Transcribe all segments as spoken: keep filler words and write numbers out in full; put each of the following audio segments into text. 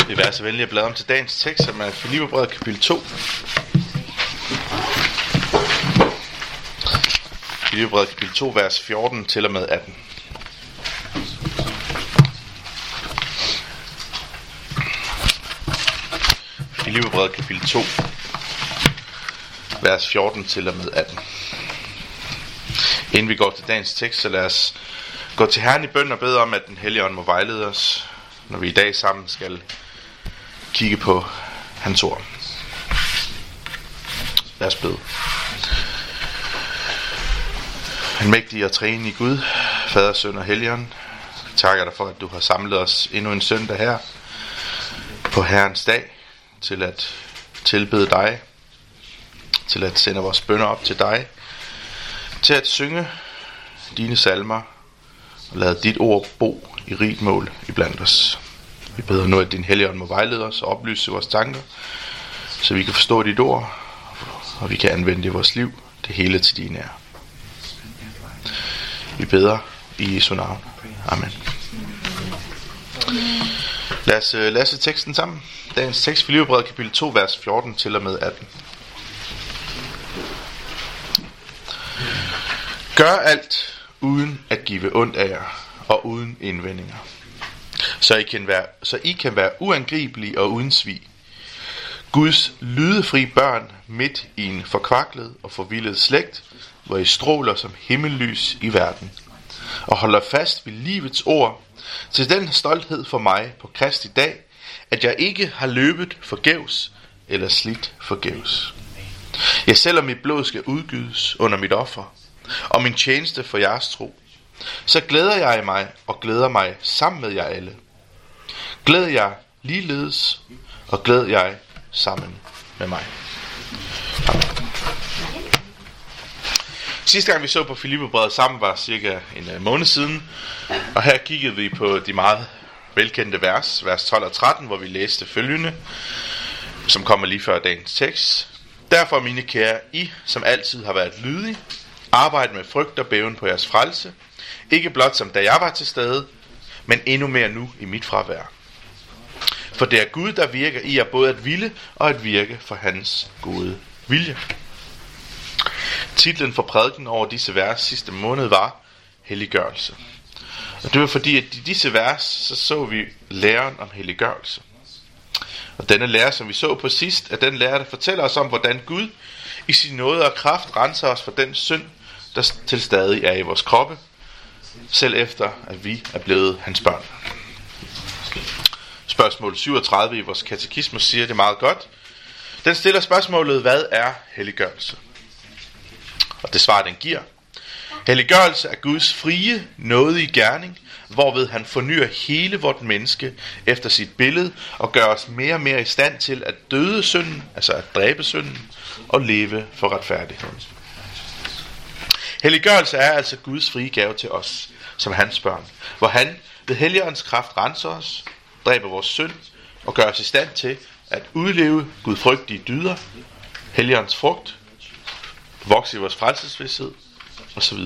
Vi vil være så venlige at bladre om til dagens tekst, som er Filipperbrevet kapitel to. Filipperbrevet kapitel to, vers fjorten til og med atten. Filipperbrevet kapitel to, vers fjorten til og med atten. Inden vi går til dagens tekst, så lad os gå til Herren i bøn og bede om, at den Hellige Ånd må vejlede os, når vi i dag sammen skal kigge på hans ord. Lad os bede. En mægtig og treenig Gud, Fader, Søn og Helligånd, takker dig for, at du har samlet os endnu en søndag her på Herrens dag, til at tilbede dig, til at sende vores bønner op til dig, til at synge dine salmer og lade dit ord bo i rigt mål iblandt os. Vi beder nu, at din Hellige Ånd må vejlede os og oplyse vores tanker, så vi kan forstå dit ord, og vi kan anvende det i vores liv, det hele til din ære. Vi beder i Jesu navn. Amen. Lad os uh, læse teksten sammen. Dagens tekst, Filipperbrevet kapitel to, vers fjorten til og med atten. Gør alt uden at give ondt af jer og uden indvendinger, så I kan være, så I kan være uangribelige og uden svig. Guds lydefri børn midt i en forkvaklet og forvildet slægt, hvor I stråler som himmellys i verden, og holder fast ved livets ord, til den stolthed for mig på Kristi dag, at jeg ikke har løbet forgæves eller slidt forgæves. Ja, selvom mit blod skal udgydes under mit offer, og min tjeneste for jeres tro, så glæder jeg mig og glæder mig sammen med jer alle. Glæd jer ligeledes, og glæd jeg sammen med mig. Sidste gang vi så på Filipperbrevet sammen var cirka en måned siden, og her kiggede vi på de meget velkendte vers, vers tolv og tretten, hvor vi læste følgende, som kommer lige før dagens tekst. Derfor, mine kære, I, som altid har været lydige, arbejde med frygt og bæven på jeres frelse, ikke blot som da jeg var til stede, men endnu mere nu i mit fravær. For det er Gud, der virker i jer både at ville og at virke for hans gode vilje. Titlen for prædiken over disse vers sidste måned var Helliggørelse. Og det var fordi, at i disse vers, så så vi læren om helliggørelse. Og denne lære, som vi så på sidst, er den lære, der fortæller os om, hvordan Gud i sin nåde og kraft renser os for den synd, der til stadig er i vores kroppe, selv efter at vi er blevet hans børn. Spørgsmål syvogtredive i vores katekismus siger det meget godt. Den stiller spørgsmålet, hvad er helliggørelse? Og det svar, den giver. Helliggørelse er Guds frie, nådige gerning, hvorved han fornyer hele vort menneske efter sit billede og gør os mere og mere i stand til at døde synden, altså at dræbe synden, og leve for retfærdigheden. Helliggørelse er altså Guds frie gave til os, som hans børn, hvor han ved Helligåndens kraft renser os, dræber vores synd og gør os i stand til at udleve gudfrygtige dyder, Helligåndens frugt, vokse i vores frelsesvidshed osv.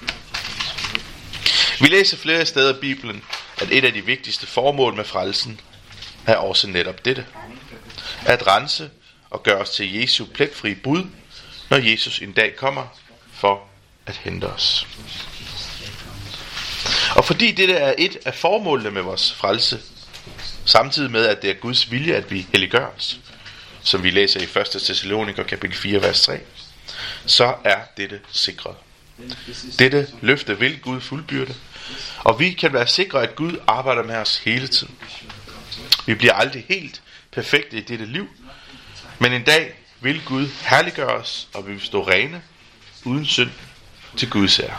Vi læser flere steder i Bibelen, at et af de vigtigste formål med frelsen er også netop dette. At rense og gøre os til Jesu pletfri bud, når Jesus en dag kommer for at hente os. Og fordi dette er et af formålene med vores frelse, samtidig med at det er Guds vilje, at vi helliggør os, som vi læser i første Thessaloniker kapitel fire, vers tre, så er dette sikret. Dette løfte vil Gud fuldbyrde, og vi kan være sikre, at Gud arbejder med os hele tiden. Vi bliver aldrig helt perfekte i dette liv, men en dag vil Gud herliggøre os, og vi vil stå rene, uden synd, til Guds ære.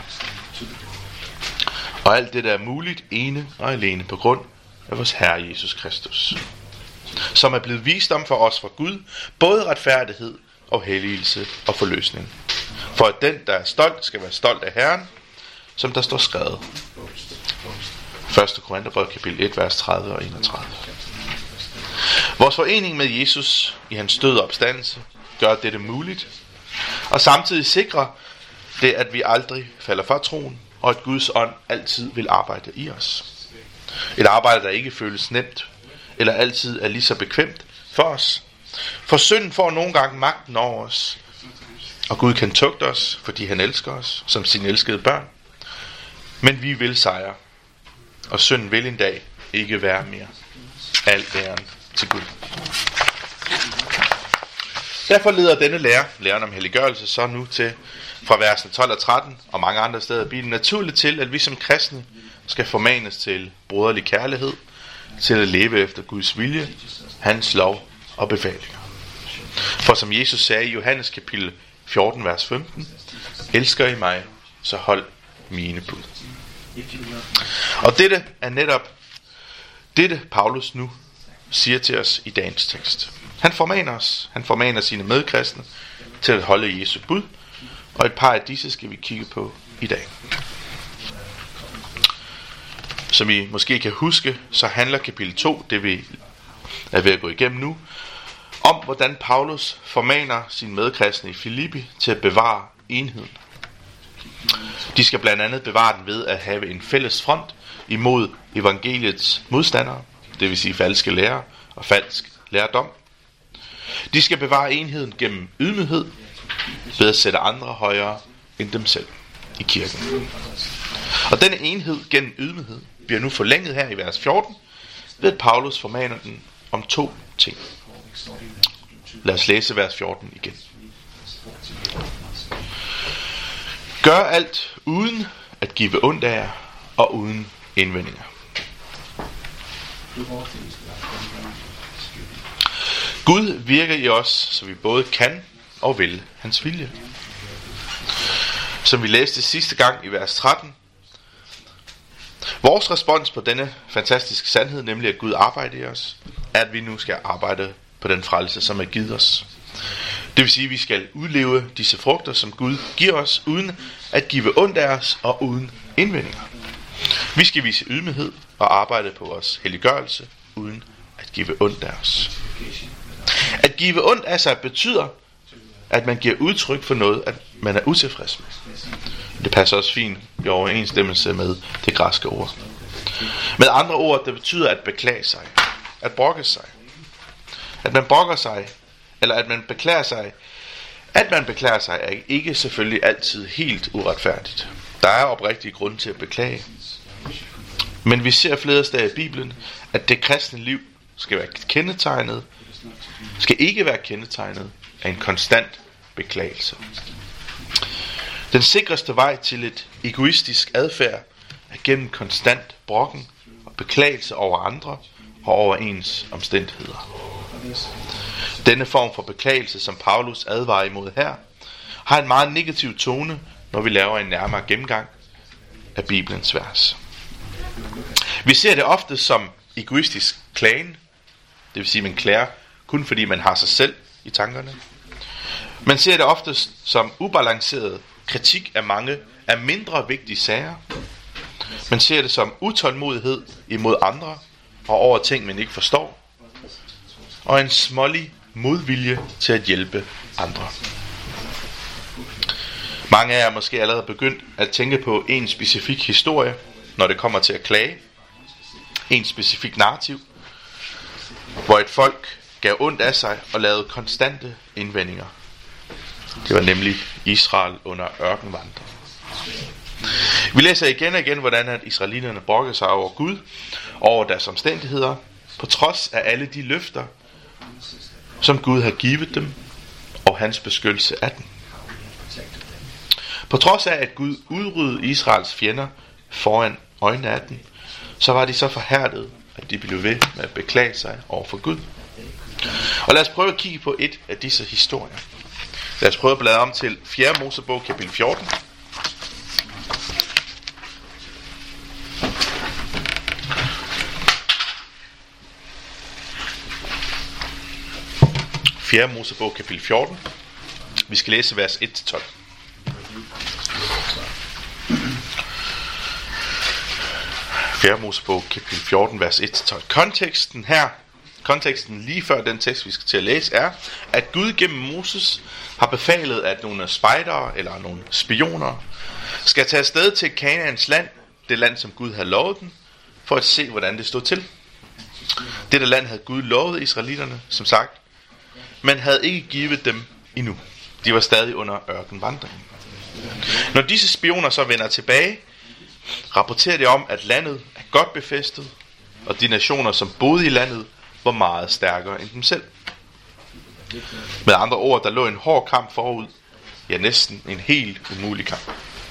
Og alt det, der er muligt, ene og alene på grund af vores Herre Jesus Kristus, som er blevet vist om for os fra Gud, både retfærdighed og helligelse og forløsning. For at den, der er stolt, skal være stolt af Herren, som der står skrevet. første Korintherbrev kapitel et, vers tredive og enogtredive. Vores forening med Jesus i hans død og opstandelse gør dette muligt, og samtidig sikrer det, at vi aldrig falder fra troen, og at Guds ånd altid vil arbejde i os. Et arbejde, der ikke føles nemt eller altid er lige så bekvemt for os. For synden får nogle gange magten over os, og Gud kan tugte os, fordi han elsker os som sine elskede børn. Men vi vil sejre, og synden vil en dag ikke være mere. Al æren til Gud. Derfor leder denne lære, læren om helliggørelse, så nu til fra versene tolv og tretten og mange andre steder i Bibelen naturligt til, at vi som kristne skal formanes til broderlig kærlighed, til at leve efter Guds vilje, hans lov og befalinger. For som Jesus sagde i Johannes kapitel fjorten, vers femten, elsker I mig, så hold mine bud. Og dette er netop dette, Paulus nu siger til os i dagens tekst. Han formaner os, han formaner sine medkristne til at holde Jesu bud, og et par af disse skal vi kigge på i dag. Som I måske kan huske, så handler kapitel to, det vi er ved at gå igennem nu, om hvordan Paulus formaner sine medkristne i Filippi til at bevare enheden. De skal blandt andet bevare den ved at have en fælles front imod evangeliets modstandere, det vil sige falske lærer og falsk lærdom. De skal bevare enheden gennem ydmyghed ved at sætte andre højere end dem selv i kirken. Og denne enhed gennem ydmyghed bliver nu forlænget her i vers fjorten, ved at Paulus formaner den om to ting. Lad os læse vers fjorten igen. Gør alt uden at give ondt af jer og uden indvendinger. Gud virker i os, så vi både kan og vil hans vilje. Som vi læste sidste gang i vers tretten. Vores respons på denne fantastiske sandhed, nemlig at Gud arbejder i os, er, at vi nu skal arbejde på den frelse, som er givet os. Det vil sige, at vi skal udleve disse frugter, som Gud giver os, uden at give ondt af os og uden indvendinger. Vi skal vise ydmyghed og arbejde på vores helliggørelse, uden at give ondt af os. At give ondt af sig betyder, at man giver udtryk for noget, at man er utilfreds med. Det passer også fint i overensstemmelse med det græske ord. Med andre ord, det betyder at beklage sig, at brokke sig. At man brokker sig, eller at man beklager sig. At man beklager sig er ikke selvfølgelig altid helt uretfærdigt. Der er oprigtige grunde til at beklage. Men vi ser flere steder i Bibelen, at det kristne liv skal være kendetegnet, skal ikke være kendetegnet af en konstant beklagelse. Den sikreste vej til et egoistisk adfærd er gennem konstant brokken og beklagelse over andre og over ens omstændigheder. Denne form for beklagelse, som Paulus advarer imod her, har en meget negativ tone, når vi laver en nærmere gennemgang af Bibelens vers. Vi ser det ofte som egoistisk klagen, det vil sige, at man klager kun fordi man har sig selv i tankerne. Man ser det ofte som ubalanceret kritik af mange af mindre vigtige sager. Man ser det som utålmodighed imod andre og over ting, man ikke forstår. Og en smålig modvilje til at hjælpe andre. Mange af jer er måske allerede begyndt at tænke på en specifik historie, når det kommer til at klage. En specifik narrativ, hvor et folk gav ondt af sig og lavede konstante indvendinger. Det var nemlig Israel under ørkenvandring. Vi læser igen og igen, hvordan at israelitterne brokkede sig over Gud, over deres omstændigheder, på trods af alle de løfter, som Gud har givet dem, og hans beskyttelse af dem. På trods af, at Gud udryddede Israels fjender foran øjnene af dem, så var de så forhærdede, at de blev ved med at beklage sig over for Gud. Og lad os prøve at kigge på et af disse historier. Lad os prøve at bladre om til fjerde Mosebog kapitel fjorten. fjerde Mosebog kapitel fjorten. Vi skal læse vers et til tolv. fjerde Mosebog kapitel fjorten, vers et til tolv. Konteksten her, konteksten lige før den tekst, vi skal til at læse, er, at Gud gennem Moses har befalet, at nogle spejdere eller nogle spioner skal tage afsted til Kanaans land, det land, som Gud havde lovet dem, for at se, hvordan det stod til. Dette land havde Gud lovet israelitterne, som sagt, men havde ikke givet dem endnu. De var stadig under ørkenvandringen. Når disse spioner så vender tilbage, rapporterer de om, at landet er godt befæstet, og de nationer, som boede i landet, var meget stærkere end dem selv. Med andre ord, der lå en hård kamp forud. Ja, næsten en helt umulig kamp.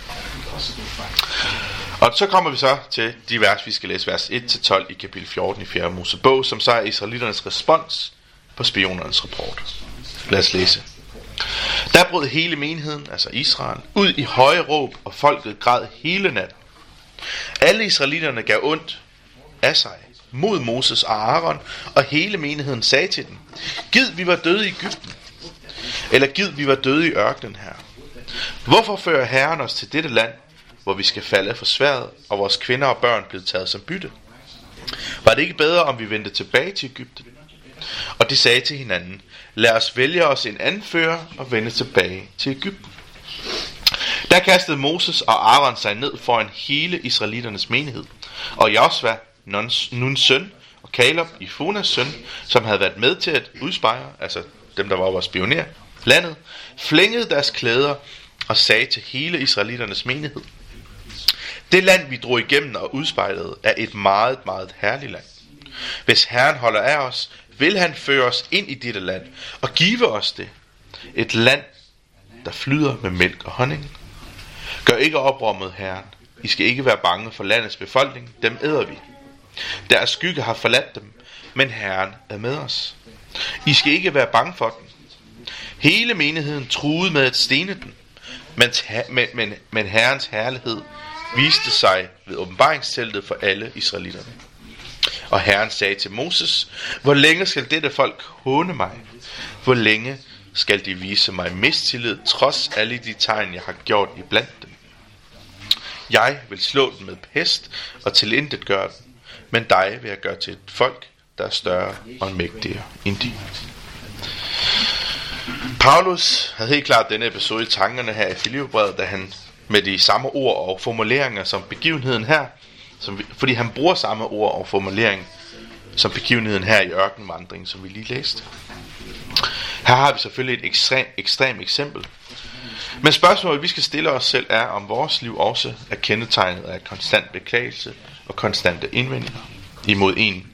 Og så kommer vi så til de vers, vi skal læse, vers et til tolv i kapitel fjorten i fjerde Mosebog, som så er israeliternes respons på spionernes rapport. Lad os læse. Der brød hele menigheden, altså Israel, ud i høje råb, og folket græd hele natten. Alle israelitterne gav ondt af sig mod Moses og Aaron, og hele menigheden sagde til dem: Gid vi var døde i Egypten, eller gid vi var døde i ørkenen her. Hvorfor fører Herren os til dette land, hvor vi skal falde for sværdet, og vores kvinder og børn blev taget som bytte? Var det ikke bedre, om vi vendte tilbage til Egypten? Og de sagde til hinanden: Lad os vælge os en anfører og vende tilbage til Egypten. Der kastede Moses og Aaron sig ned foran hele israeliternes menighed, og Josva, Nuns søn, og Kaleb, Jefunes søn, som havde været med til at udspejre, altså dem der var over at spionere landet, flængede deres klæder og sagde til hele israeliternes menighed: Det land vi drog igennem og udspejlede er et meget, meget herligt land. Hvis Herren holder af os, vil han føre os ind i dette land og give os det, et land der flyder med mælk og honning. Gør ikke oprør mod Herren. I skal ikke være bange for landets befolkning, dem æder vi. Deres skygge har forladt dem, men Herren er med os. I skal ikke være bange for dem. Hele menigheden truede med at stene dem, men, men, men, men Herrens herlighed viste sig ved åbenbaringsteltet for alle israelitterne. Og Herren sagde til Moses: Hvor længe skal dette folk håne mig? Hvor længe skal de vise mig mistillid, trods alle de tegn, jeg har gjort iblandt dem? Jeg vil slå dem med pest og tilintetgøre dem, men dig vil jeg gøre til et folk, der er større og mægtigere end de. Paulus havde helt klart denne episode i tankerne her i Filipperbrevet, da han med de samme ord og formuleringer som begivenheden her, som vi, fordi han bruger samme ord og formulering som begivenheden her i ørkenvandringen, som vi lige læste. Her har vi selvfølgelig et ekstrem, ekstrem eksempel. Men spørgsmålet, vi skal stille os selv, er, om vores liv også er kendetegnet af konstant beklagelse og konstante indvendinger imod en,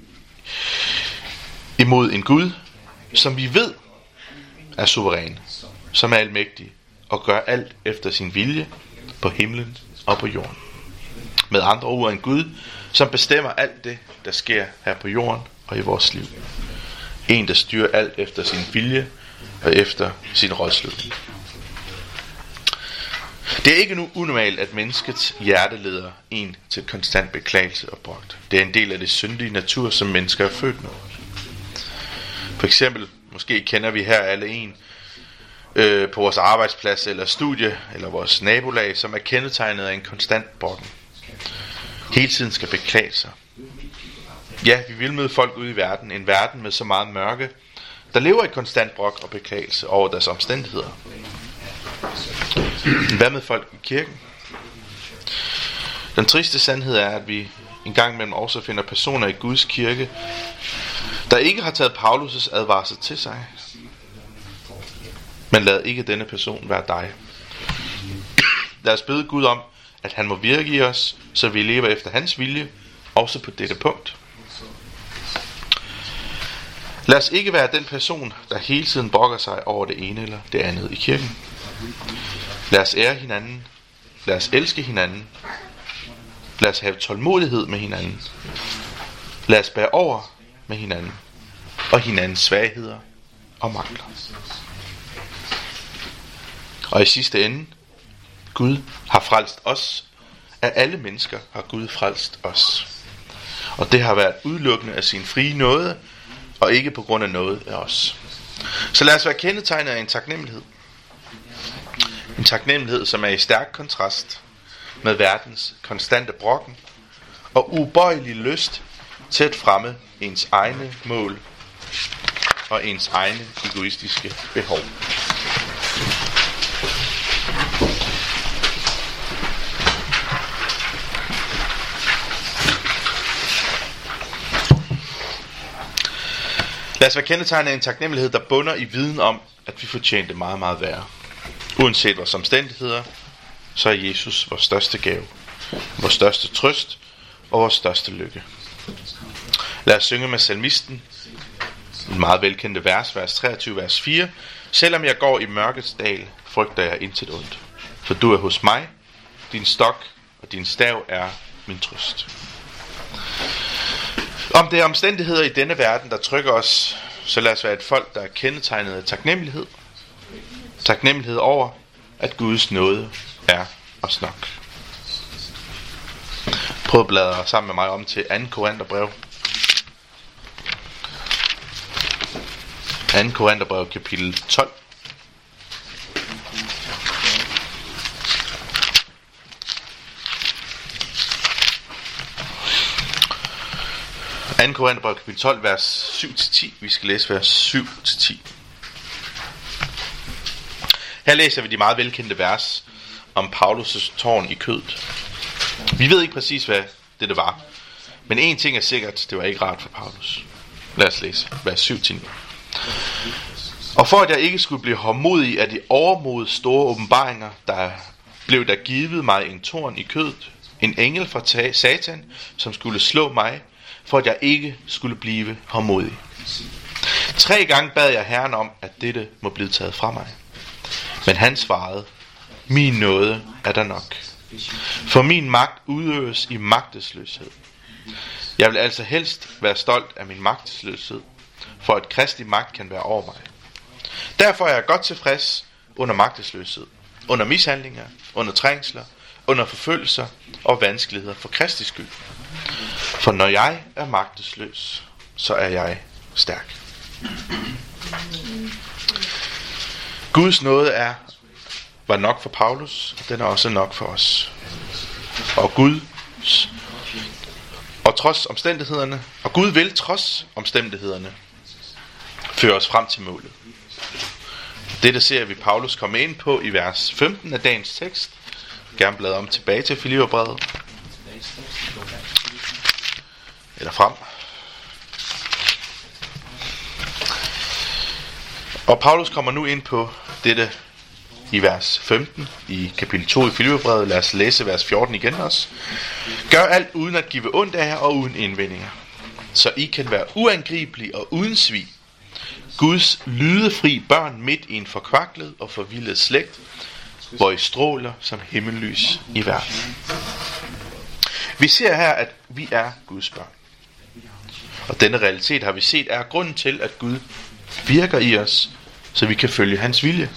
imod en Gud, som vi ved er suveræn, som er almægtig og gør alt efter sin vilje på himlen og på jorden. Med andre ord, en Gud, som bestemmer alt det, der sker her på jorden og i vores liv. En, der styrer alt efter sin vilje og efter sin rådslutning. Det er ikke nu unormalt, at menneskets hjerte leder en til konstant beklagelse og bragt. Det er en del af det syndige natur, som mennesker er født med. For eksempel, måske kender vi her alle en øh, på vores arbejdsplads eller studie eller vores nabolag, som er kendetegnet af en konstant brokken. Hele tiden skal beklage sig. Ja, vi vil møde folk ude i verden, en verden med så meget mørke, der lever i konstant brok og beklagelse over deres omstændigheder. Hvad med folk i kirken? Den triste sandhed er, at vi en gang imellem også finder personer i Guds kirke, der ikke har taget Paulus' advarsel til sig. Men lad ikke denne person være dig. Lad os bede Gud om, at han må virke i os, så vi lever efter hans vilje, også på dette punkt. Lad os ikke være den person, der hele tiden brokker sig over det ene eller det andet i kirken. Lad os ære hinanden. Lad os elske hinanden. Lad os have tålmodighed med hinanden. Lad os bære over med hinanden og hinandens svagheder og mangler. Og i sidste ende, Gud har frelst os. Af alle mennesker har Gud frelst os. Og det har været udelukkende af sin frie nåde, og ikke på grund af noget af os. Så lad os være kendetegnet af en taknemmelighed. En taknemmelighed, som er i stærk kontrast med verdens konstante brokken og ubøjelig lyst til at fremme ens egne mål og ens egne egoistiske behov. Lad os være kendetegnet af en taknemmelighed, der bunder i viden om, at vi fortjente meget, meget værre. Uanset vores omstændigheder, så er Jesus vores største gave, vores største trøst og vores største lykke. Lad os synge med salmisten, en meget velkendte vers, vers treogtyve, vers fire. Selvom jeg går i mørkets dal, frygter jeg intet ondt. For du er hos mig, din stok og din stav er min trøst. Om det er omstændigheder i denne verden, der trykker os, så lad os være et folk, der er kendetegnet af taknemmelighed. Taknemmelighed over, at Guds nåde er os nok. Prøv at bladre sammen med mig om til anden Korintherbrev. anden Korintherbrev kapitel tolv. anden Korintherbrev kapitel tolv, vers syv til ti. Vi skal læse vers syv til ti. Her læser vi de meget velkendte vers om Paulus' tårn i kødet. Vi ved ikke præcis, hvad det, det var. Men en ting er sikkert, det var ikke rart for Paulus. Lad os læse vers syv til ni. Og for at jeg ikke skulle blive hårdmodig af de overmod store åbenbaringer, der blev der givet mig en torn i kødet, en engel fra Satan, som skulle slå mig, for at jeg ikke skulle blive hårdmodig. Tre gange bad jeg Herren om, at dette må blive taget fra mig. Men han svarede, min nåde er der nok. For min magt udøves i magtesløshed. Jeg vil altså helst være stolt af min magtesløshed, for at Kristi magt kan være over mig. Derfor er jeg godt tilfreds under magtesløshed, under mishandlinger, under trængsler, under forfølgelser og vanskeligheder for Kristi skyld. For når jeg er magtesløs, så er jeg stærk. Guds nåde er, var nok for Paulus, og den er også nok for os. Og Gud, og trods omstændighederne, og Gud vil trods omstændighederne føre os frem til målet. Dette ser vi Paulus komme ind på i vers femten af dagens tekst. Gerne bladre om tilbage til Filipperbrevet. Eller frem. Og Paulus kommer nu ind på dette i vers femten i kapitel to i Filipperbrevet. Lad os læse vers fjorten igen også. Gør alt uden at give ondt af jer og uden indvendinger, så I kan være uangribelige og uden svig. Guds lydefri børn midt i en forkvaklet og forvildet slægt, hvor I stråler som himmellys i verden. Vi ser her, at vi er Guds børn. Og denne realitet har vi set er grunden til, at Gud virker i os, så vi kan følge hans vilje.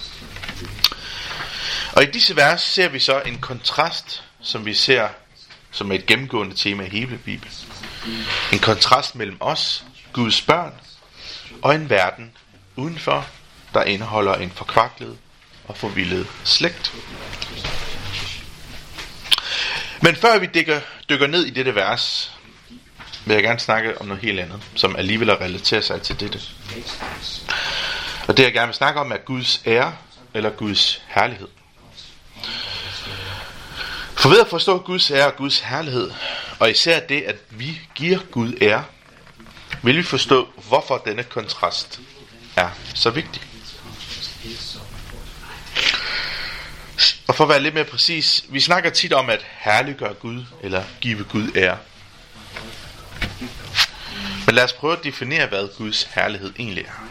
Og i disse vers ser vi så en kontrast, som vi ser som et gennemgående tema i hele Bibelen. En kontrast mellem os, Guds børn, og en verden udenfor, der indeholder en forkvaklet og forvildet slægt. Men før vi dykker, dykker ned i dette vers, vil jeg gerne snakke om noget helt andet, som alligevel relaterer sig til dette. Og det jeg gerne vil snakke om er Guds ære eller Guds herlighed. For ved at forstå Guds ære og Guds herlighed, og især det, at vi giver Gud ære, vil vi forstå, hvorfor denne kontrast er så vigtig. Og for at være lidt mere præcis, vi snakker tit om at herliggøre Gud, eller give Gud ære. Men lad os prøve at definere, hvad Guds herlighed egentlig er.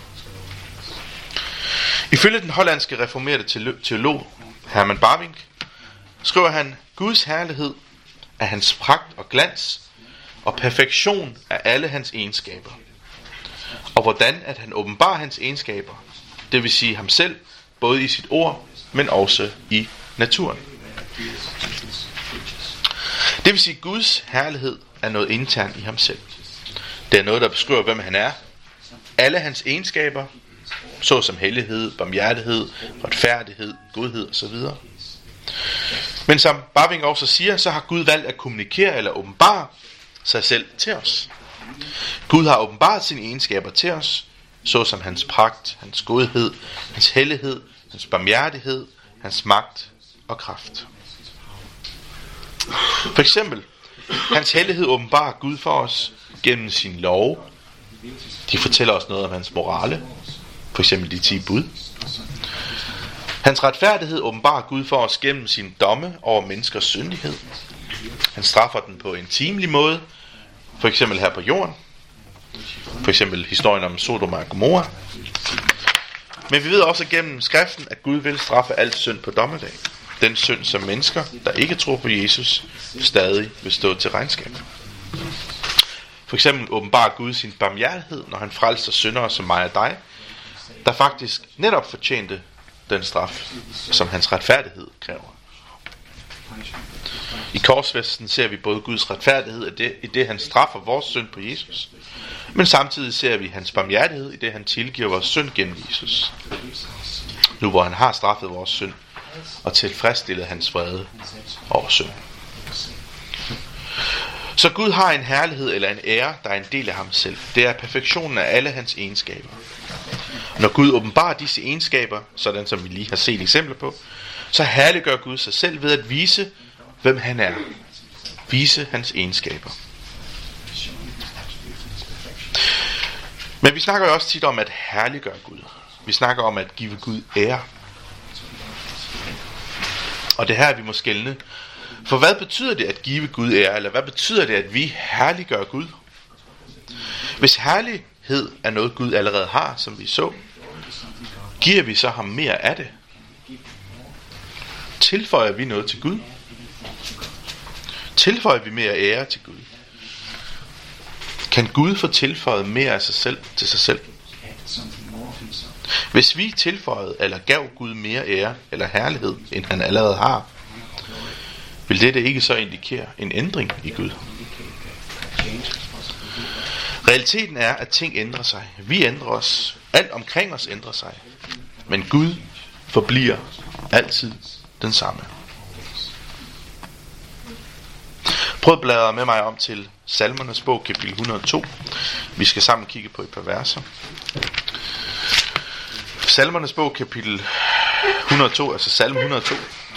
Ifølge den hollandske reformerte teolog Herman Bavinck, skriver han, Guds herlighed er hans pragt og glans, og perfektion af alle hans egenskaber. Og hvordan at han åbenbarer hans egenskaber, det vil sige ham selv, både i sit ord, men også i naturen. Det vil sige, at Guds herlighed er noget internt i ham selv. Det er noget, der beskriver, hvem han er. Alle hans egenskaber, såsom hellighed, barmhjertighed, retfærdighed, godhed osv. Men som Bavinck også siger, så har Gud valgt at kommunikere eller åbenbare sig selv til os. Gud har åbenbaret sine egenskaber til os, såsom hans pragt, hans godhed, hans hellighed, hans barmhjertighed, hans magt og kraft. For eksempel, hans hellighed åbenbarer Gud for os gennem sin lov, De fortæller os noget om hans morale, for eksempel de ti bud. Hans retfærdighed åbenbarer Gud for os gennem sin domme over menneskers syndighed. Han straffer den på en timelig måde, for eksempel her på jorden. For eksempel historien om Sodom og Gomorra. Men vi ved også gennem skriften, at Gud vil straffe alt synd på dommedag. Den synd, som mennesker, der ikke tror på Jesus, stadig vil stå til regnskab. For eksempel åbenbarer Gud sin barmhjertighed, når han frelser syndere som mig og dig, der faktisk netop fortjente den straf, som hans retfærdighed kræver. I korsfæstelsen ser vi både Guds retfærdighed i det, i det han straffer vores synd på Jesus, men samtidig ser vi hans barmhjertighed i det han tilgiver vores synd gennem Jesus. Nu hvor han har straffet vores synd og tilfredsstillet hans vrede over synd. Så Gud har en herlighed eller en ære, der er en del af ham selv. Det er perfektionen af alle hans egenskaber. Når Gud åbenbarer disse egenskaber, sådan som vi lige har set eksempler på, så herliggør Gud sig selv ved at vise, hvem han er. Vise hans egenskaber. Men vi snakker jo også tit om at herliggøre Gud. Vi snakker om at give Gud ære. Og det her vi må skelne. For hvad betyder det at give Gud ære? Eller hvad betyder det at vi herliggør Gud? Hvis herlighed er noget Gud allerede har, som vi så, giver vi så ham mere af det? Tilføjer vi noget til Gud? Tilføjer vi mere ære til Gud? Kan Gud få tilføjet mere af sig selv til sig selv? Hvis vi tilføjede eller gav Gud mere ære eller herlighed, end han allerede har, vil dette ikke så indikere en ændring i Gud? Realiteten er, at ting ændrer sig. Vi ændrer os. Alt omkring os ændrer sig. Men Gud forbliver altid den samme. Prøv at bladre med mig om til Salmernes bog, kapitel et hundrede og to. Vi skal sammen kigge på et par verser. Salmernes bog, kapitel et hundrede og to, altså salme et hundrede og to.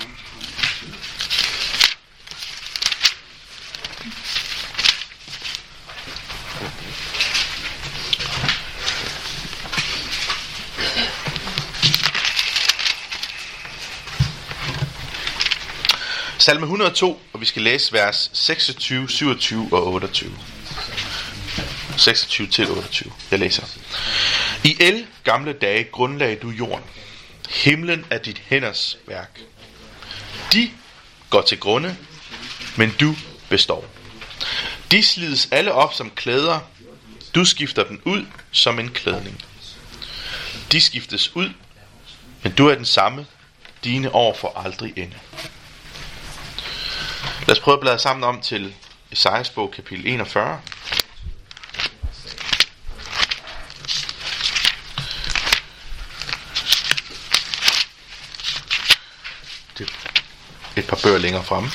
Salme et hundrede og to, og vi skal læse vers seksogtyve, syvogtyve og otteogtyve. seksogtyve til otteogtyve. Jeg læser. I el gamle dage grundlagde du jorden. Himlen er dit hænders værk. De går til grunde, men du består. De slides alle op som klæder. Du skifter dem ud som en klædning. De skiftes ud, men du er den samme. Dine år får aldrig ende. Lad os prøve at bladre sammen om til Esajas bog, kapitel enogfyrre. Det er et par bøger længere fremme.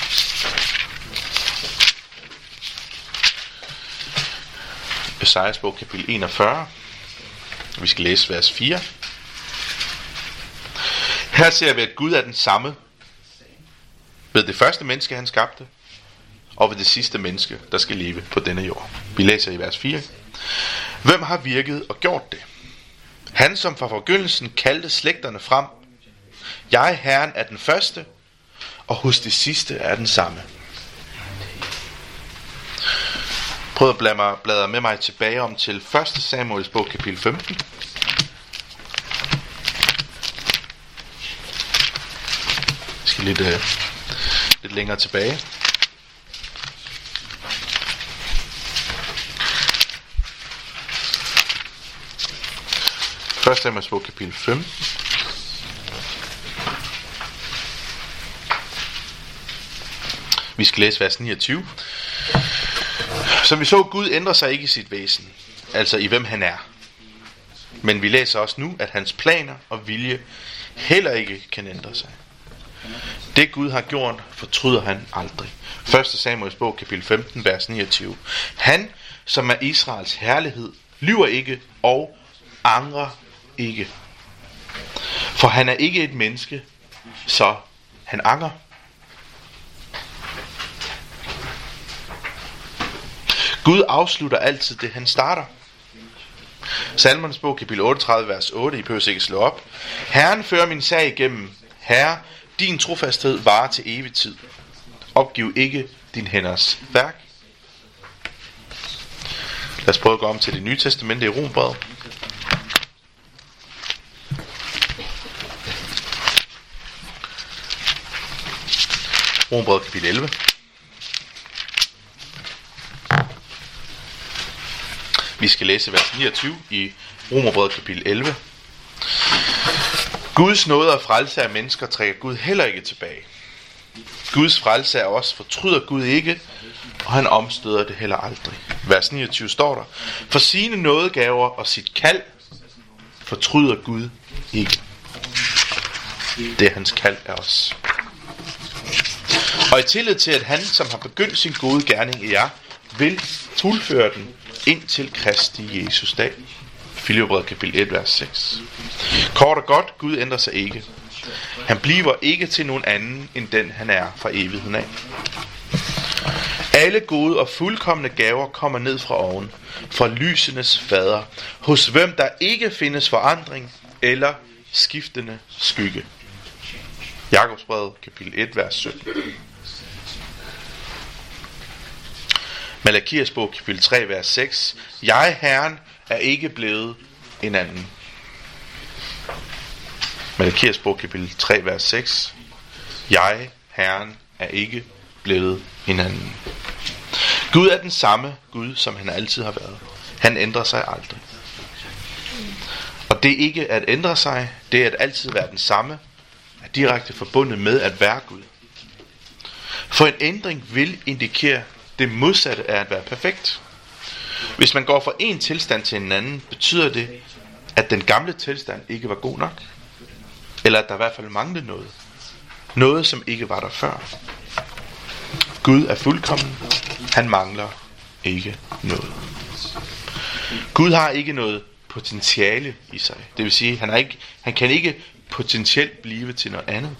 Esajas bog, kapitel enogfyrre. Vi skal læse vers fire. Her ser vi, at Gud er den samme ved det første menneske, han skabte, og ved det sidste menneske, der skal leve på denne jord. Vi læser i vers fire. Hvem har virket og gjort det? Han, som fra begyndelsen kaldte slægterne frem. Jeg, Herren, er den første, og hos det sidste er den samme. Prøv at bladre, bladre med mig tilbage om til første Samuels bog, kapitel femten. Jeg skal lidt... Øh Lidt længere tilbage. Første Samuels bog, kapitel femten. Vi skal læse vers niogtyve. Som vi så, Gud ændrer sig ikke i sit væsen, altså i hvem han er. Men vi læser også nu, at hans planer og vilje heller ikke kan ændre sig. Det Gud har gjort, fortryder han aldrig. første Samuels bog, kapitel femten, vers niogtyve. Han, som er Israels herlighed, lyver ikke og angrer ikke. For han er ikke et menneske, så han angrer. Gud afslutter altid det, han starter. Salmernes bog, kapitel otteogtredive, vers otte, I behøver ikke slå op. Herren fører min sag igennem. Herre, din trofasthed varer til evig tid. Opgiv ikke din hænders værk. Lad os prøve at gå om til det nye testamente i Romerbrevet. Romerbrevet kapitel elleve. Vi skal læse vers niogtyve i Romerbrevet kapitel elleve. Guds nåde og frelse af mennesker trækker Gud heller ikke tilbage. Guds frelse af os fortryder Gud ikke, og han omstøder det heller aldrig. Vers niogtyve står der: For sine nådegaver og sit kald fortryder Gud ikke. Det er hans kald af os. Og i tillid til, at han, som har begyndt sin gode gerning i jer, vil fuldføre den indtil Kristi Jesus dag. Filipperbrevet kapitel et, vers seks. Kort og godt, Gud ændrer sig ikke. Han bliver ikke til nogen anden, end den han er fra evigheden af. Alle gode og fuldkomne gaver kommer ned fra oven, fra lysenes fader, hos hvem der ikke findes forandring eller skiftende skygge. Jakobsbrevet kapitel et, vers sytten. Malakias bog kapitel tre, vers seks. Jeg, Herren, er ikke blevet en anden. Malakias bog kapitel tre, vers seks. Jeg, Herren, er ikke blevet en anden. Gud er den samme Gud, som han altid har været. Han ændrer sig aldrig. Og det ikke at ændre sig, det er at altid være den samme, er direkte forbundet med at være Gud. For en ændring vil indikere det modsatte af at være perfekt. Hvis man går fra en tilstand til en anden, betyder det, at den gamle tilstand ikke var god nok. Eller at der i hvert fald manglede noget. Noget, som ikke var der før. Gud er fuldkommen. Han mangler ikke noget. Gud har ikke noget potentiale i sig. Det vil sige, han, er ikke, han kan ikke potentielt blive til noget andet.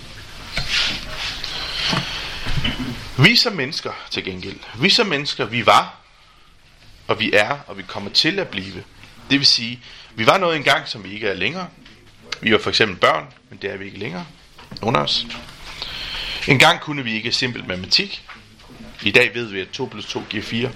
Vi som mennesker til gengæld, vi som mennesker, vi var, og vi er, og vi kommer til at blive. Det vil sige, vi var noget engang, som vi ikke er længere. Vi var for eksempel børn, men det er vi ikke længere. Nogen af os. En gang kunne vi ikke simpelt matematik. I dag ved vi, at to plus to giver fire.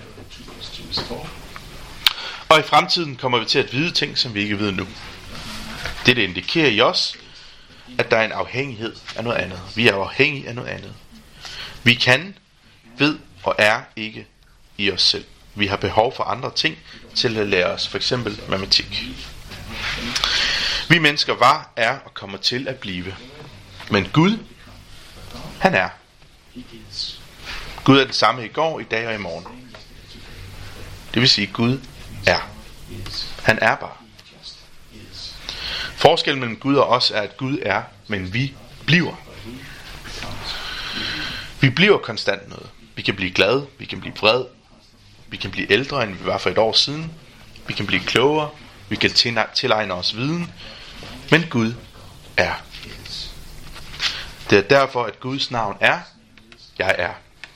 Og i fremtiden kommer vi til at vide ting, som vi ikke ved nu. Det, det indikerer i os, at der er en afhængighed af noget andet. Vi er afhængige af noget andet. Vi kan, ved og er ikke i os selv. Vi har behov for andre ting til at lære os, for eksempel matematik. Vi mennesker var, er og kommer til at blive. Men Gud, han er. Gud er den samme i går, i dag og i morgen. Det vil sige, Gud er. Han er bare. Forskellen mellem Gud og os er, at Gud er, men vi bliver. Vi bliver konstant noget. Vi kan blive glade, vi kan blive vred, vi kan blive ældre, end vi var for et år siden. Vi kan blive klogere, vi kan tilegne os viden. Men Gud er. Det er derfor, at Guds navn er, jeg er.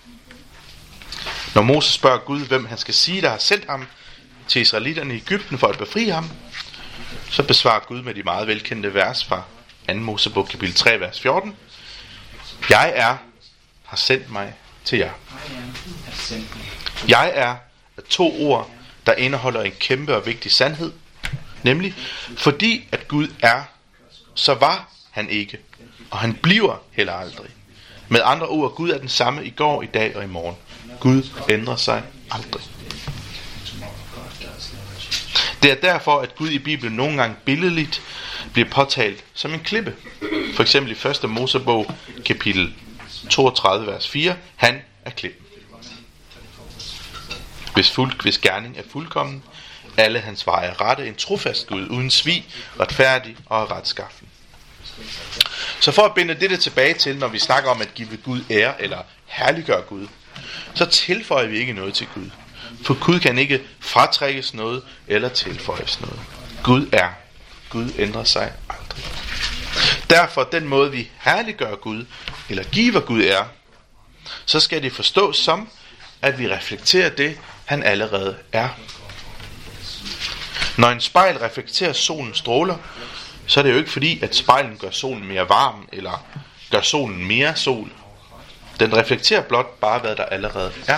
Når Moses spørger Gud, hvem han skal sige, der har sendt ham til israelitterne i Egypten for at befri ham, så besvarer Gud med de meget velkendte vers fra anden Mosebog kapitel tre, vers fjorten. Jeg er, har sendt mig til jer. Jeg er er to ord, der indeholder en kæmpe og vigtig sandhed. Nemlig, fordi at Gud er, så var han ikke. Og han bliver heller aldrig. Med andre ord, Gud er den samme i går, i dag og i morgen. Gud ændrer sig aldrig. Det er derfor, at Gud i Bibelen nogle gange billedligt bliver påtalt som en klippe. For eksempel i første Mosebog, kapitel toogtredive, vers fire. Han er klippen. Hvis, fuld, hvis gerning er fuldkommen, alle hans veje rette, en trofast Gud, uden svig, retfærdig og retskaffen. Så for at binde dette tilbage til, når vi snakker om at give Gud ære eller herliggøre Gud, så tilføjer vi ikke noget til Gud. For Gud kan ikke fratrækkes noget eller tilføjes noget. Gud er. Gud ændrer sig aldrig. Derfor den måde vi herliggør Gud, eller giver Gud ære, så skal det forstås som, at vi reflekterer det, han allerede er. Når en spejl reflekterer solens stråler, så er det jo ikke fordi, at spejlen gør solen mere varm, eller gør solen mere sol. Den reflekterer blot bare, hvad der allerede er.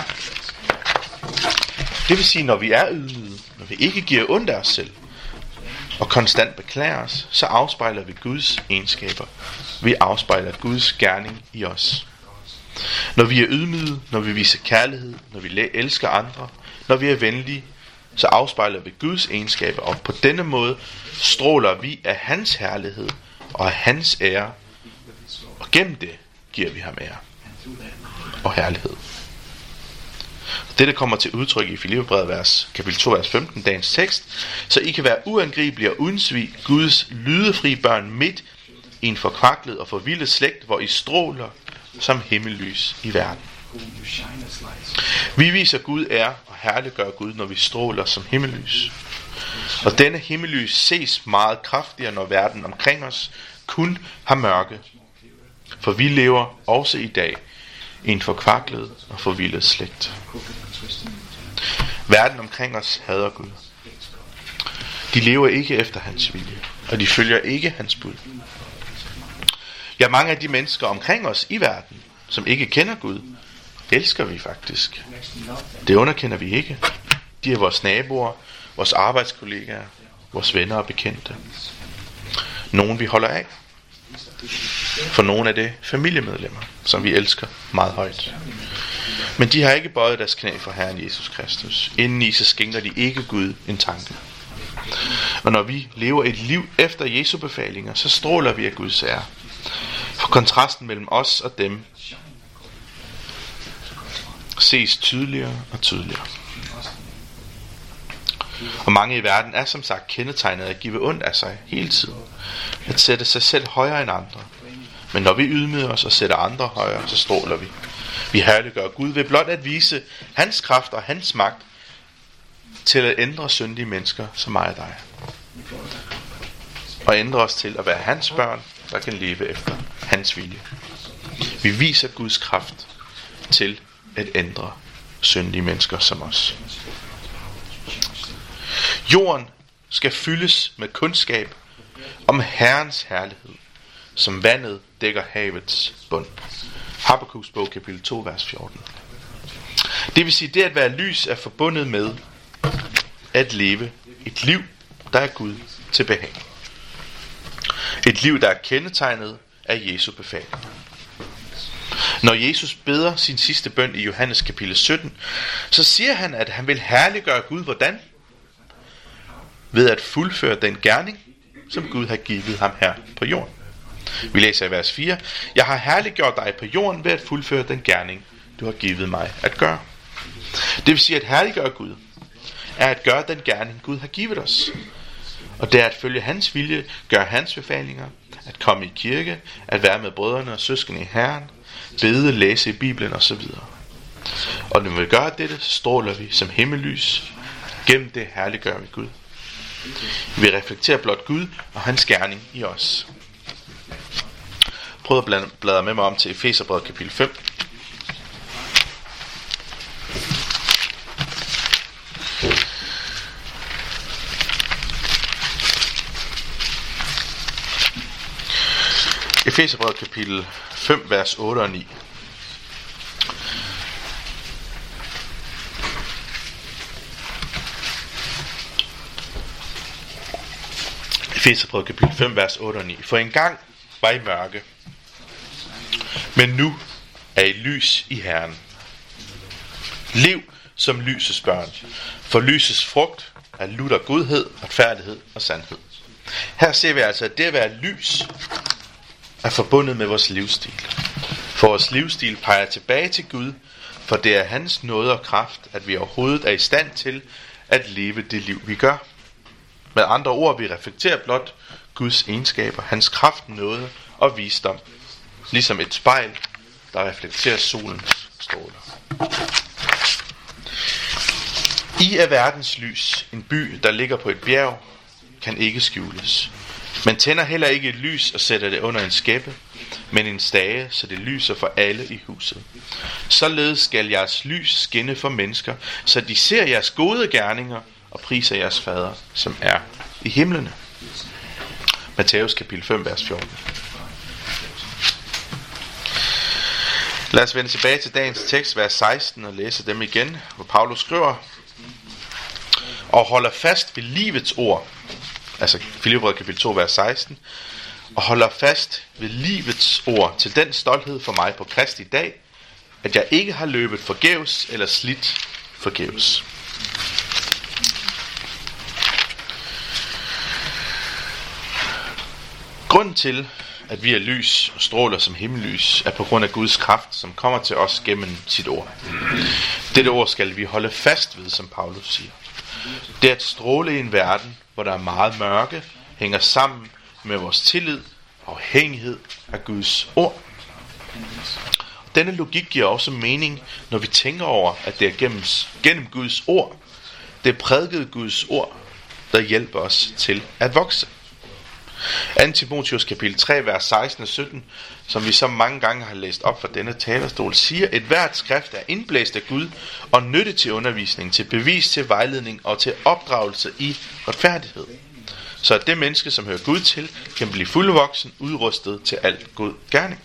Det vil sige, når vi er ydmyge, når vi ikke giver ondt af os selv, og konstant beklager os, så afspejler vi Guds egenskaber. Vi afspejler Guds gerning i os. Når vi er ydmyge, når vi viser kærlighed, når vi elsker andre, når vi er venlige, så afspejler vi Guds egenskaber, og på denne måde stråler vi af hans herlighed og af hans ære, og gennem det giver vi ham ære og herlighed. Dette kommer til udtryk i Filipperbrevet vers, kapitel to, vers femten, dagens tekst, så I kan være uangribelige og uden svig, Guds lydefri børn midt i en forkvaklet og forvildet slægt, hvor I stråler som himmellys i verden. Vi viser Gud ære og herliggør Gud, når vi stråler som himmellys. Og denne himmellys ses meget kraftigere, når verden omkring os kun har mørke. For vi lever også i dag i en forkvaklet og forvildet slægt. Verden omkring os hader Gud. De lever ikke efter hans vilje, og de følger ikke hans bud. Ja, mange af de mennesker omkring os i verden, som ikke kender Gud, elsker vi faktisk. Det underkender vi ikke. De er vores naboer, vores arbejdskollegaer, vores venner og bekendte. Nogen vi holder af. For nogle af det familiemedlemmer, som vi elsker meget højt. Men de har ikke bøjet deres knæ for Herren Jesus Kristus. Indeni så skænker de ikke Gud en tanke. Og når vi lever et liv efter Jesu befalinger, så stråler vi af Guds ære. For kontrasten mellem os og dem ses tydeligere og tydeligere. Og mange i verden er som sagt kendetegnet at give ondt af sig hele tiden. At sætte sig selv højere end andre. Men når vi ydmyger os og sætter andre højere, så stråler vi. Vi herliggør Gud ved blot at vise hans kraft og hans magt til at ændre syndige mennesker som mig og dig. Og ændre os til at være hans børn, der kan leve efter hans vilje. Vi viser Guds kraft til at ændre syndige mennesker som os. Jorden skal fyldes med kundskab om Herrens herlighed, som vandet dækker havets bund. Habakuks bog, kapitel to, vers fjorten. Det vil sige, det at være lys er forbundet med at leve et liv, der er Gud til behag. Et liv, der er kendetegnet af Jesu befaling. Når Jesus beder sin sidste bøn i Johannes kapitel sytten, så siger han, at han vil herliggøre Gud. Hvordan? Ved at fuldføre den gerning, som Gud har givet ham her på jorden. Vi læser i vers fire. Jeg har herliggjort dig på jorden ved at fuldføre den gerning, du har givet mig at gøre. Det vil sige, at herliggøre Gud er at gøre den gerning, Gud har givet os. Og det er at følge hans vilje, gøre hans befalinger, at komme i kirke, at være med brødrene og søskende i Herren, bede, læse i Bibelen osv. Og når vi gør dette, så stråler vi som himmellys. Gennem det herliggør vi Gud. Vi reflekterer blot Gud og hans gerning i os. Prøv at bladre med mig om til Efeserbrevet kapitel fem. Efeserbrevet kapitel fem, vers otte og ni. Efeserbrevet kapitel fem, vers otte og ni. For engang var I mørke, men nu er I lys i Herren. Lev som lysets børn, for lysets frugt er lutter godhed, retfærdighed og sandhed. Her ser vi altså, at det at være lys er forbundet med vores livsstil. For vores livsstil peger tilbage til Gud, for det er hans nåde og kraft, at vi overhovedet er i stand til at leve det liv, vi gør. Med andre ord, vi reflekterer blot Guds egenskaber, hans kraft, nåde og visdom, ligesom et spejl, der reflekterer solens stråler. I er verdens lys, en by, der ligger på et bjerg, kan ikke skjules. Man tænder heller ikke et lys og sætter det under en skæppe, men en stage, så det lyser for alle i huset. Således skal jeres lys skinne for mennesker, så de ser jeres gode gerninger og priser jeres fader, som er i himlene. Matthæus kapitel fem, vers fjorten. Lad os vende tilbage til dagens tekst, vers seksten, og læse dem igen, hvor Paulus skriver: og holder fast ved livets ord, altså Filipperbrevet kapitel to, vers seksten, og holder fast ved livets ord til den stolthed for mig på Kristi dag, at jeg ikke har løbet forgæves eller slidt forgæves. Grunden til, at vi er lys og stråler som himmellys, er på grund af Guds kraft, som kommer til os gennem sit ord. Dette ord skal vi holde fast ved, som Paulus siger. Det at stråle i en verden, hvor der er meget mørke, hænger sammen med vores tillid og afhængighed af Guds ord. Denne logik giver også mening, når vi tænker over, at det er gennem, gennem Guds ord, det er prædiket Guds ord, der hjælper os til at vokse. anden Timotheus kapitel tre, vers seksten og sytten, som vi så mange gange har læst op fra denne talerstol, siger, et hvert skrift er indblæst af Gud og nytte til undervisning, til bevis, til vejledning og til opdragelse i retfærdighed. Så at det menneske, som hører Gud til, kan blive fuldvoksen, udrustet til alt god gerning.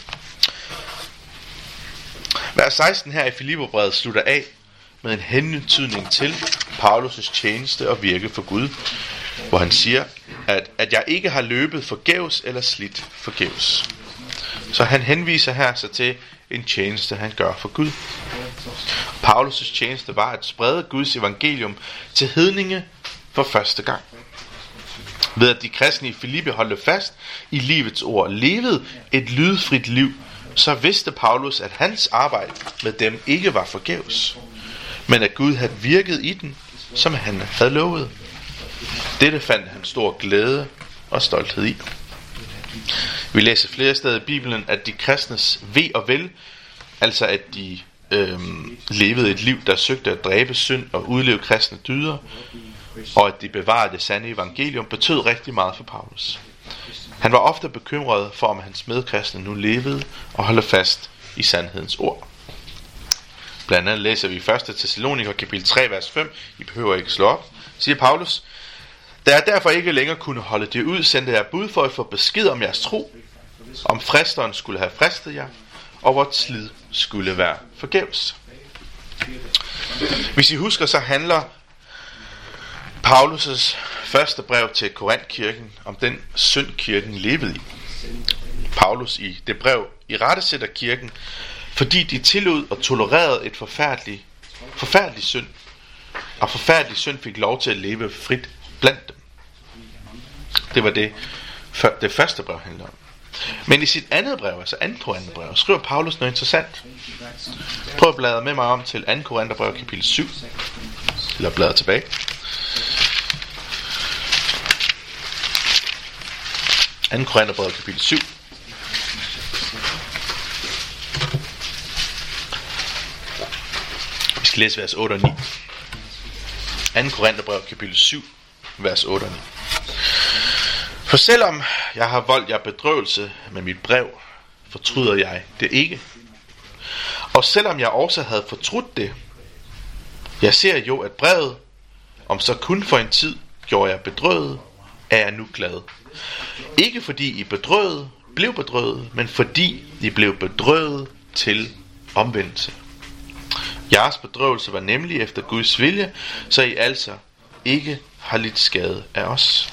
Vers seksten her i Filipperbrevet slutter af med en hentydning til Paulus' tjeneste og virke for Gud, hvor han siger, at, at jeg ikke har løbet forgæves eller slidt forgæves. Så han henviser her sig til en tjeneste, han gør for Gud. Paulus' tjeneste var at sprede Guds evangelium til hedninge for første gang. Ved at de kristne i Filippi holdt fast i livets ord, levede et lydfrit liv, så vidste Paulus, at hans arbejde med dem ikke var forgæves, men at Gud havde virket i den, som han havde lovet. Dette fandt han stor glæde og stolthed i. Vi læser flere steder i Bibelen, at de kristnes ve og vel, altså at de øhm, levede et liv, der søgte at dræbe synd og udleve kristne dyder, og at de bevarede det sande evangelium, betød rigtig meget for Paulus. Han var ofte bekymret for, om hans medkristne nu levede og holdt fast i sandhedens ord. Blandt andet læser vi i første Thessaloniker kapitel tre, vers fem, I behøver ikke slå op, siger Paulus: da jeg derfor ikke længere kunne holde det ud, sendte jeg bud for at få besked om jeres tro, om fristeren skulle have fristet jer, og hvor slid skulle være forgæves. Hvis I husker, så handler Paulus' første brev til Korinth-kirken om den synd, kirken levede i. Paulus i det brev irettesætter kirken, fordi de tillod og tolererede et forfærdeligt, forfærdeligt synd, og forfærdelig synd fik lov til at leve frit blandt dem. Det var det, det første brev handler om. Men i sit andet brev, altså andet Korintherbrev, skriver Paulus noget interessant. Prøv at bladre med mig om til andet Korintherbrev kapitel syv, eller bladre tilbage. andet Korintherbrev kapitel syv. Vi skal læse vers otte og ni. andet Korintherbrev kapitel syv, vers otte og ni. For selvom jeg har voldt jer bedrøvelse med mit brev, fortryder jeg det ikke. Og selvom jeg også havde fortrudt det, jeg ser jo, at brevet, om så kun for en tid gjorde jeg bedrøvet, er jeg nu glad. Ikke fordi I bedrøvet, blev bedrøvet, men fordi I blev bedrøvet til omvendelse. Jeres bedrøvelse var nemlig efter Guds vilje, så I altså ikke har lidt skade af os.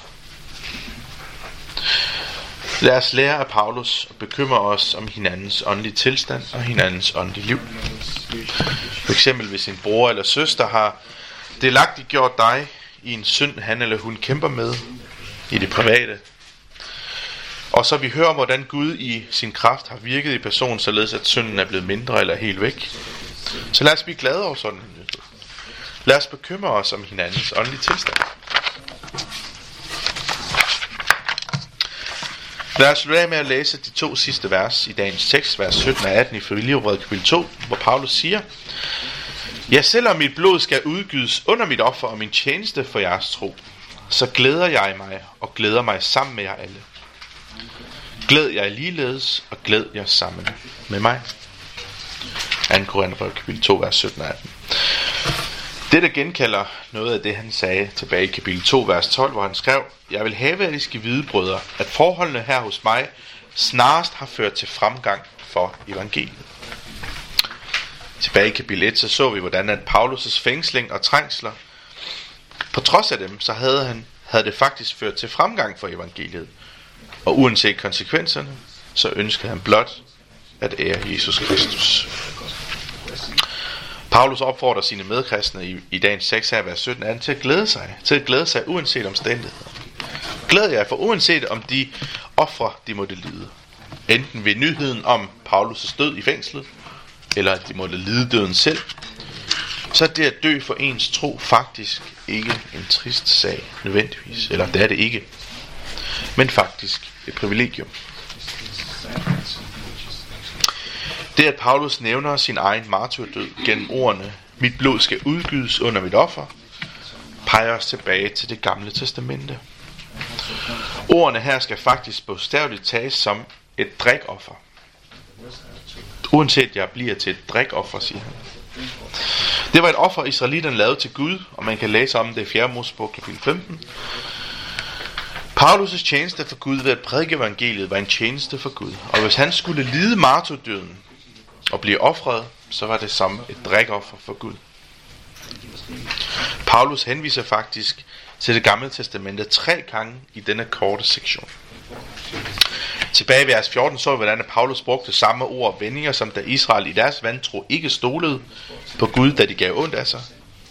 Lad os lære af Paulus og bekymre os om hinandens åndelige tilstand og hinandens åndelige liv. For eksempel hvis en bror eller søster har delagtigt gjort dig i en synd, han eller hun kæmper med i det private. Og så vi hører om, hvordan Gud i sin kraft har virket i personen, således at synden er blevet mindre eller helt væk. Så lad os blive glade over sådan en nyhed. Lad os bekymre os om hinandens åndelige tilstand. Lad os slutte af med at læse de to sidste vers i dagens tekst, vers sytten og atten i Filipperbrevet kapitel to, hvor Paulus siger: ja, selvom mit blod skal udgydes under mit offer og min tjeneste for jeres tro, så glæder jeg mig og glæder mig sammen med jer alle. Glæd jer ligeledes og glæd jer sammen med mig. andet Korintherbrevet kapitel to, vers sytten og atten. Dette genkalder noget af det, han sagde tilbage i kapitel to, vers tolv, hvor han skrev: Jeg vil have, at I skal vide, brødre, at forholdene her hos mig snarest har ført til fremgang for evangeliet. Tilbage i kapitel et, så så vi, hvordan at Paulus' fængsling og trængsler, på trods af dem, så havde, han, havde det faktisk ført til fremgang for evangeliet. Og uanset konsekvenserne, så ønskede han blot at ære Jesus Kristus. Paulus opfordrer sine medkristne i, i dagens seks her, vers sytten, atten, til at glæde sig, til at glæde sig uanset omstændigheder. Glæd jer, for uanset om de ofre, de måtte lide, enten ved nyheden om Paulus' død i fængslet, eller at de måtte lide døden selv, så er det at dø for ens tro faktisk ikke en trist sag nødvendigvis, eller det er det ikke, men faktisk et privilegium. Det at Paulus nævner sin egen martyrdød gennem ordene, mit blod skal udgydes under mit offer, peger os tilbage til det gamle testamente. Ordene her skal faktisk bogstaveligt tages som et drikoffer. Uanset jeg bliver til et drikoffer, siger han. Det var et offer, israelitterne lavede til Gud, og man kan læse om det i fjerde Mosebog kapitel femten. Paulus' tjeneste for Gud ved at prædike evangeliet var en tjeneste for Gud, og hvis han skulle lide martyrdøden og blive ofret, så var det som et drikoffer for Gud. Paulus henviser faktisk til det gamle testamente tre gange i denne korte sektion. Tilbage i vers fjorten så vi, hvordan Paulus brugte samme ord og vendinger, som da Israel i deres vantro ikke stolede på Gud, da de gav ondt af sig.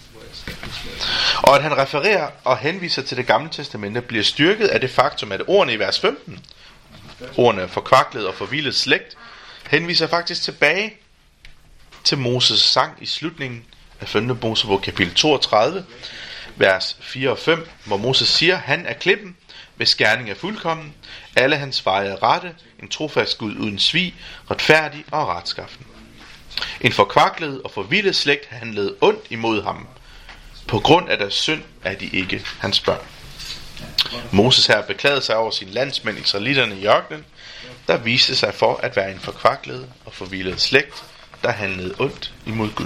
Og at han refererer og henviser til det gamle testamente, bliver styrket af det faktum, at ordene i vers femten, ordene forkvaklet og forvildet slægt, henviser faktisk tilbage til Moses sang i slutningen af femte Mosebog kapitel toogtredive, vers fire og fem, hvor Moses siger, han er klippen, hvis gerning er fuldkommen, alle hans veje er rette, en trofast Gud uden svig, retfærdig og retskaffen. En forkvaklet og forvildet slægt handlede ondt imod ham. På grund af deres synd er de ikke hans børn. Moses her beklagede sig over sine landsmænd israelitterne i ørkenen, der viste sig for at være en forkvaklet og forvildet slægt, der handlede ondt imod Gud.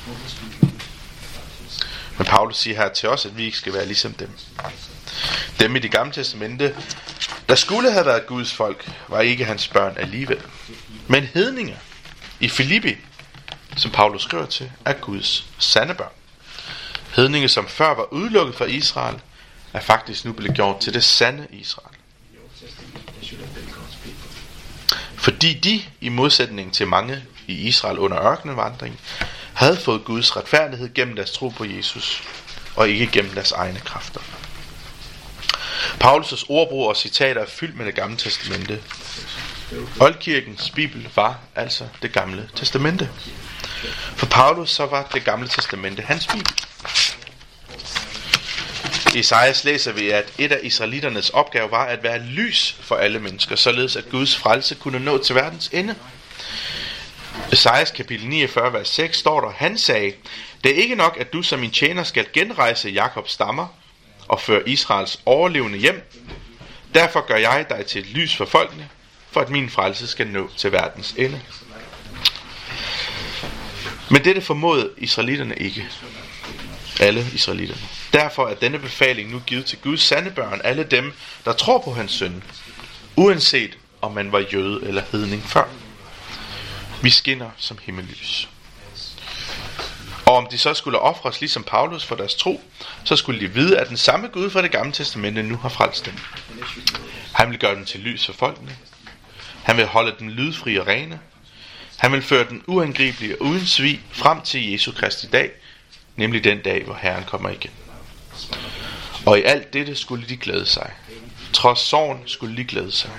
Men Paulus siger her til os, at vi ikke skal være ligesom dem. Dem i det gamle testamente, der skulle have været Guds folk, var ikke hans børn alligevel. Men hedninge i Filippi, som Paulus skriver til, er Guds sande børn. Hedninge, som før var udelukket fra Israel, er faktisk nu blevet gjort til det sande Israel. Fordi de, i modsætning til mange i Israel under ørkenvandring, havde fået Guds retfærdighed gennem deres tro på Jesus, og ikke gennem deres egne kræfter. Paulus' ordbrug og citater er fyldt med det gamle testamente. Oldkirkens bibel var altså det gamle testamente. For Paulus så var det gamle testamente hans bibel. I Esajas læser vi, at et af israelitternes opgave var at være lys for alle mennesker, således at Guds frelse kunne nå til verdens ende. Esajas kapitel niogfyrre, vers seks står der, han sagde, det er ikke nok, at du som min tjener skal genrejse Jakobs stammer og føre Israels overlevende hjem. Derfor gør jeg dig til et lys for folkene, for at min frelse skal nå til verdens ende. Men dette formåede israelitterne ikke. Alle israelitterne. Derfor er denne befaling nu givet til Guds sande børn, alle dem, der tror på hans søn, uanset om man var jøde eller hedning før. Vi skinner som himmellys. Og om de så skulle ofres ligesom Paulus for deres tro, så skulle de vide, at den samme Gud fra det gamle testamente nu har frelst dem. Han vil gøre dem til lys for folkene. Han vil holde dem lydfri og rene. Han vil føre den uangribelige og uden svig frem til Jesu Kristi dag, nemlig den dag, hvor Herren kommer igen. Og i alt dette skulle de glæde sig. Trods sorgen skulle de glæde sig.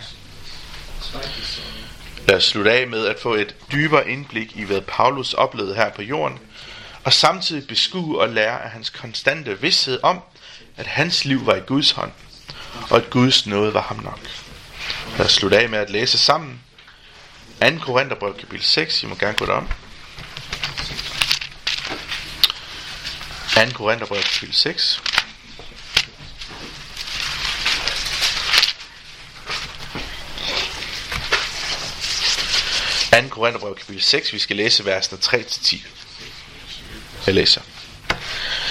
Lad os slutte af med at få et dybere indblik i, hvad Paulus oplevede her på jorden, og samtidig beskue og lære af hans konstante vidsthed om, at hans liv var i Guds hånd, og at Guds nåde var ham nok. Lad os slutte af med at læse sammen anden Korintherbrev kapitel seks. I må gerne gå derom. anden Korintherbrev kapitel seks. anden Korintherbrev kapitel seks. Vi skal læse versene tre til ti. Jeg læser.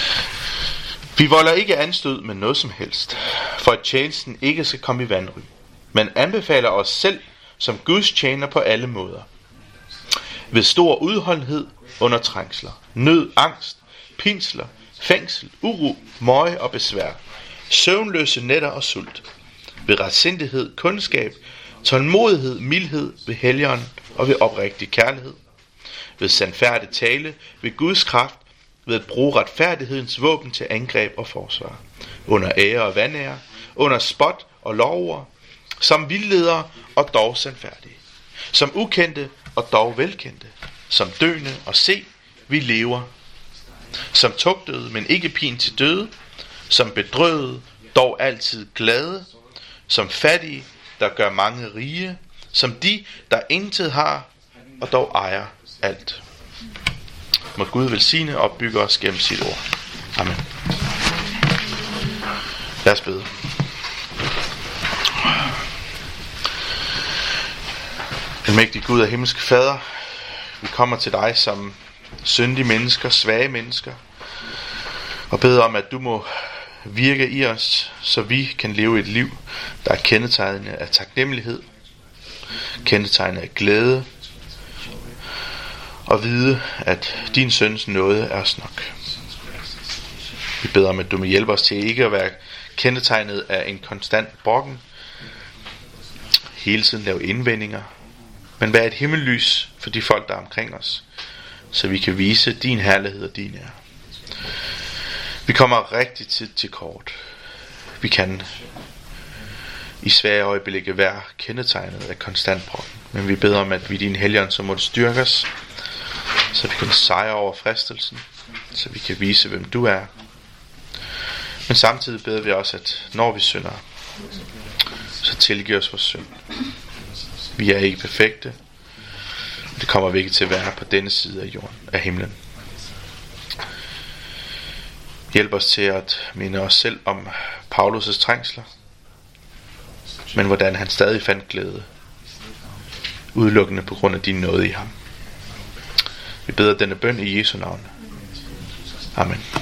Vi volder ikke anstød med noget som helst, for at tjenesten ikke skal komme i vanry, men anbefaler os selv som Guds tjener på alle måder. Ved stor udholdenhed under trængsler, nød, angst, pinsler, fængsel, uro, møje og besvær, søvnløse nætter og sult. Ved retsindighed, kundskab, tålmodighed, mildhed, ved helligånden og ved oprigtig kærlighed. Ved sandfærdig tale, ved Guds kraft, ved at bruge retfærdighedens våben til angreb og forsvar. Under ære og vanære, under spot og lovord, som vildledere og dog sandfærdige. Som ukendte og dog velkendte. Som døende og se, vi lever. Som tugtede, men ikke pin til døde. Som bedrøvede, dog altid glade. Som fattige, der gør mange rige. Som de, der intet har, og dog ejer alt. Må Gud velsigne og opbygge os gennem sit ord. Amen. Lad os bede. Almægtig Gud og himmelske Fader, vi kommer til dig som syndige mennesker, svage mennesker, og beder om, at du må virke i os, så vi kan leve et liv, der er kendetegnet af taknemmelighed, kendetegnet af glæde, og vide, at din søns nåde er os nok. Vi beder om, at du må hjælpe os til ikke at være kendetegnet af en konstant brokken, hele tiden lave indvendinger, men være et himmellys for de folk, der er omkring os, så vi kan vise din herlighed og din ære. Vi kommer rigtig tit til kort. Vi kan i svære øjeblikke være kendetegnet af konstant brokken, men vi beder om, at vi din helligånd så må du styrke os, så vi kan sejre over fristelsen, så vi kan vise, hvem du er. Men samtidig beder vi også, at når vi synder, så tilgiv os vores synd. Vi er ikke perfekte, og det kommer vi ikke til at være på denne side af jorden, af himlen. Hjælp os til at minde os selv om Paulus' trængsler, men hvordan han stadig fandt glæde, udelukkende på grund af din nåde i ham. Vi beder denne bøn i Jesu navn. Amen.